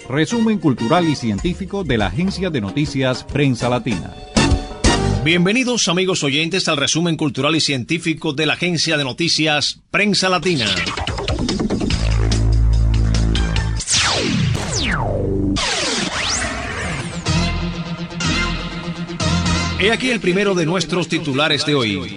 Resumen cultural y científico de la agencia de noticias Prensa Latina. Bienvenidos, amigos oyentes, al resumen cultural y científico de la agencia de noticias Prensa Latina. He aquí el primero de nuestros titulares de hoy.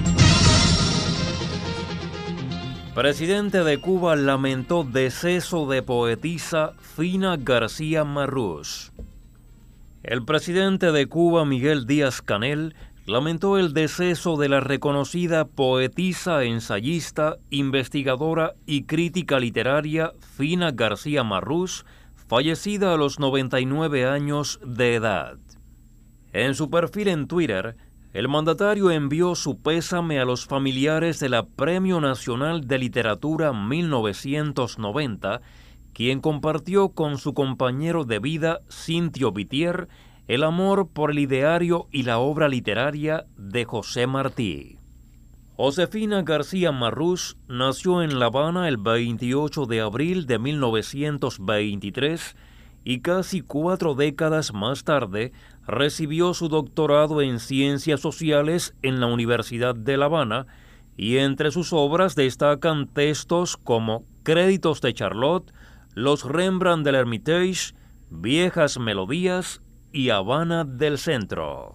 Presidente de Cuba lamentó deceso de poetisa Fina García Marrús. El presidente de Cuba, Miguel Díaz-Canel, lamentó el deceso de la reconocida poetisa, ensayista, investigadora y crítica literaria Fina García Marrús, fallecida a los 99 años de edad. En su perfil en Twitter, el mandatario envió su pésame a los familiares de la Premio Nacional de Literatura 1990, quien compartió con su compañero de vida, Cintio Vitier, el amor por el ideario y la obra literaria de José Martí. Josefina García Marrús nació en La Habana el 28 de abril de 1923 y casi 4 décadas más tarde recibió su doctorado en Ciencias Sociales en la Universidad de La Habana, y entre sus obras destacan textos como Créditos de Charlotte, Los Rembrandt del Hermitage, Viejas Melodías y Habana del Centro.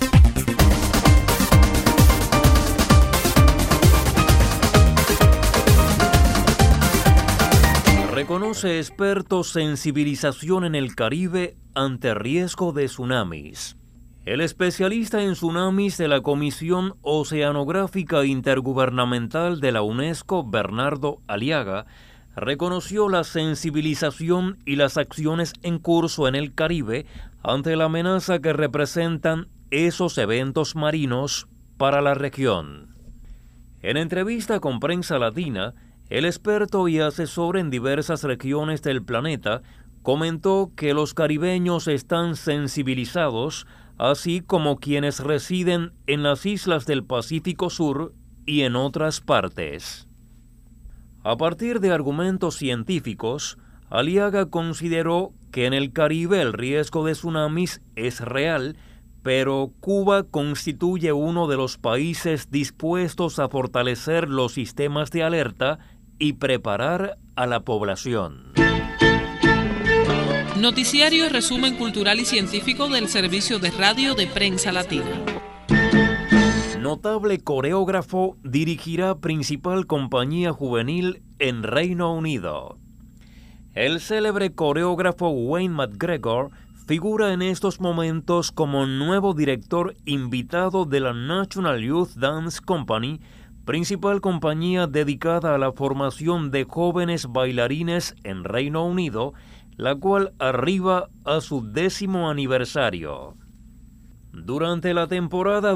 Reconoce expertos sensibilización en el Caribe ante riesgo de tsunamis. El especialista en tsunamis de la Comisión Oceanográfica Intergubernamental de la UNESCO, Bernardo Aliaga, reconoció la sensibilización y las acciones en curso en el Caribe ante la amenaza que representan esos eventos marinos para la región. En entrevista con Prensa Latina, el experto y asesor en diversas regiones del planeta comentó que los caribeños están sensibilizados, así como quienes residen en las islas del Pacífico Sur y en otras partes. A partir de argumentos científicos, Aliaga consideró que en el Caribe el riesgo de tsunamis es real, pero Cuba constituye uno de los países dispuestos a fortalecer los sistemas de alerta y preparar a la población. Noticiario Resumen Cultural y Científico del Servicio de Radio de Prensa Latina. Notable coreógrafo dirigirá principal compañía juvenil en Reino Unido. El célebre coreógrafo Wayne McGregor figura en estos momentos como nuevo director invitado de la National Youth Dance Company, principal compañía dedicada a la formación de jóvenes bailarines en Reino Unido, la cual arriba a su 10º aniversario. Durante la temporada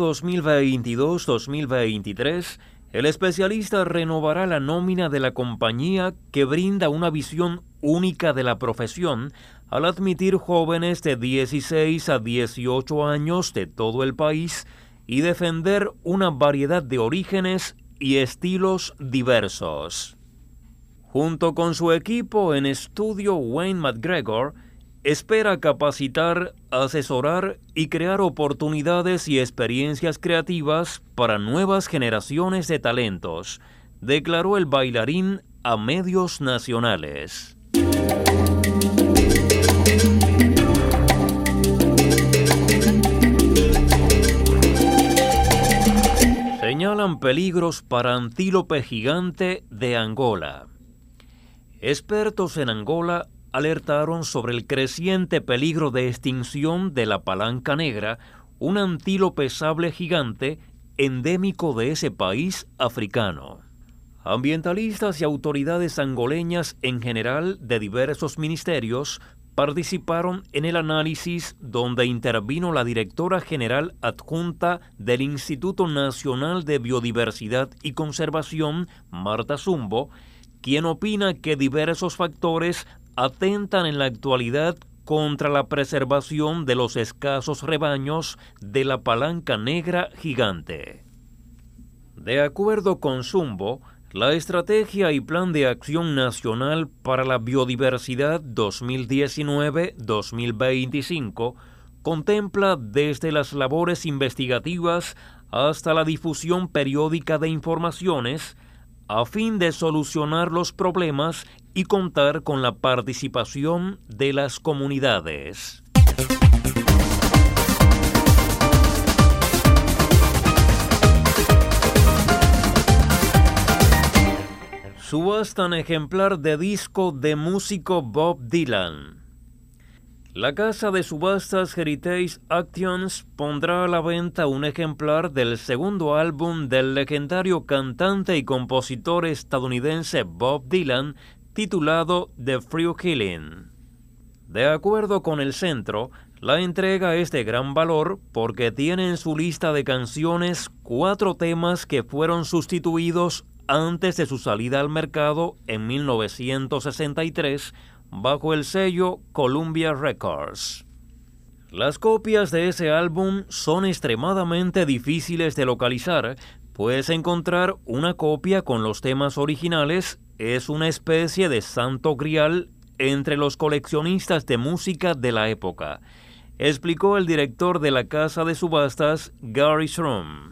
2022-2023, el especialista renovará la nómina de la compañía, que brinda una visión única de la profesión al admitir jóvenes de 16 a 18 años de todo el país y defender una variedad de orígenes y estilos diversos. Junto con su equipo en estudio, Wayne McGregor espera capacitar, asesorar y crear oportunidades y experiencias creativas para nuevas generaciones de talentos, declaró el bailarín a medios nacionales. Señalan peligros para antílope gigante de Angola. Expertos en Angola alertaron sobre el creciente peligro de extinción de la palanca negra, un antílope sable gigante endémico de ese país africano. Ambientalistas y autoridades angoleñas en general de diversos ministerios participaron en el análisis, donde intervino la directora general adjunta del Instituto Nacional de Biodiversidad y Conservación, Marta Zumbo, quien opina que diversos factores atentan en la actualidad contra la preservación de los escasos rebaños de la palanca negra gigante. De acuerdo con Zumbo, La Estrategia y Plan de Acción Nacional para la Biodiversidad 2019-2025 contempla desde las labores investigativas hasta la difusión periódica de informaciones a fin de solucionar los problemas y contar con la participación de las comunidades. Subastan ejemplar de disco de músico Bob Dylan. La casa de subastas Heritage Auctions pondrá a la venta un ejemplar del segundo álbum del legendario cantante y compositor estadounidense Bob Dylan, titulado The Free Healing. De acuerdo con el centro, la entrega es de gran valor porque tiene en su lista de canciones 4 temas que fueron sustituidos antes de su salida al mercado en 1963 bajo el sello Columbia Records. Las copias de ese álbum son extremadamente difíciles de localizar, pues encontrar una copia con los temas originales es una especie de santo grial entre los coleccionistas de música de la época, explicó el director de la casa de subastas, Gary Shrum.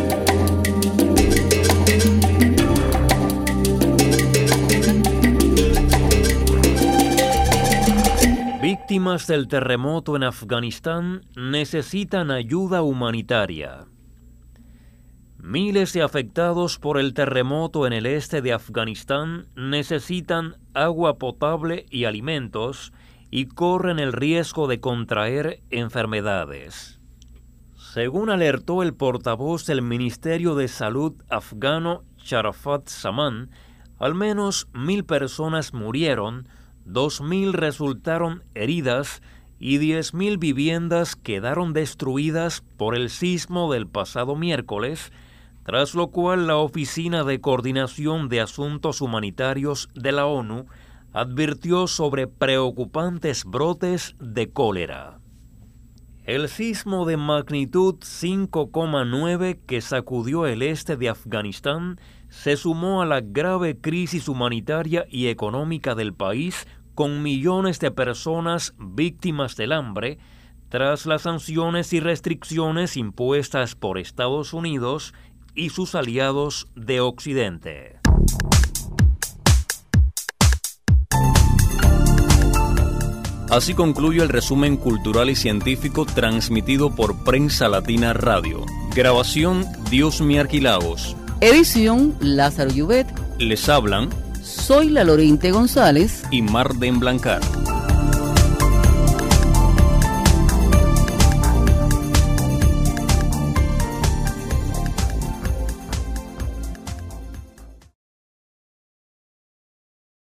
Víctimas del terremoto en Afganistán necesitan ayuda humanitaria. Miles de afectados por el terremoto en el este de Afganistán necesitan agua potable y alimentos y corren el riesgo de contraer enfermedades. Según alertó el portavoz del Ministerio de Salud afgano, Sharafat Zaman, al menos 1,000 personas murieron, 2,000 resultaron heridas y 10,000 viviendas quedaron destruidas por el sismo del pasado miércoles, tras lo cual la Oficina de Coordinación de Asuntos Humanitarios de la ONU advirtió sobre preocupantes brotes de cólera. El sismo de magnitud 5,9 que sacudió el este de Afganistán se sumó a la grave crisis humanitaria y económica del país, con millones de personas víctimas del hambre, tras las sanciones y restricciones impuestas por Estados Unidos y sus aliados de Occidente. Así concluye el resumen cultural y científico transmitido por Prensa Latina Radio. Grabación Diosmi Arquilaos. Edición Lázaro Llubet. Les hablan Soy la Lorente González y Marden Blancar.